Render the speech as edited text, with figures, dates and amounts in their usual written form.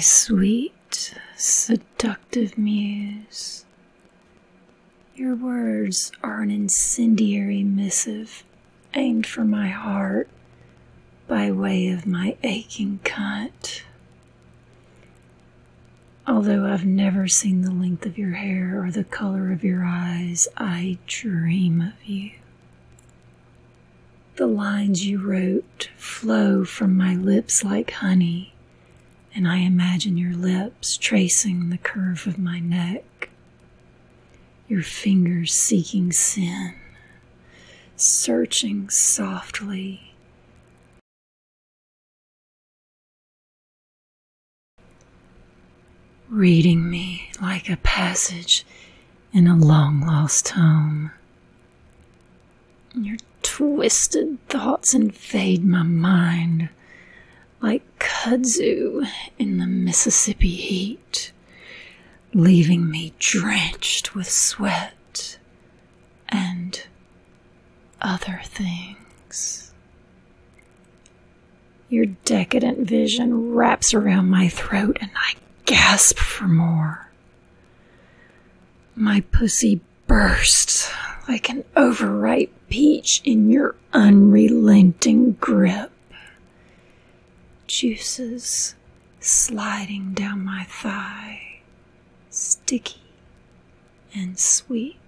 sweet, seductive muse. Your words are an incendiary missive aimed for my heart by way of my aching cunt. Although I've never seen the length of your hair or the color of your eyes, I dream of you. The lines you wrote flow from my lips like honey, and I imagine your lips tracing the curve of my neck, your fingers seeking sin, searching softly. Reading me like a passage in a long-lost tome. Your twisted thoughts invade my mind like kudzu in the Mississippi heat, leaving me drenched with sweat and other things. Your decadent vision wraps around my throat and I gasp for more. My pussy bursts like an overripe peach in your unrelenting grip. Juices sliding down my thigh, sticky and sweet.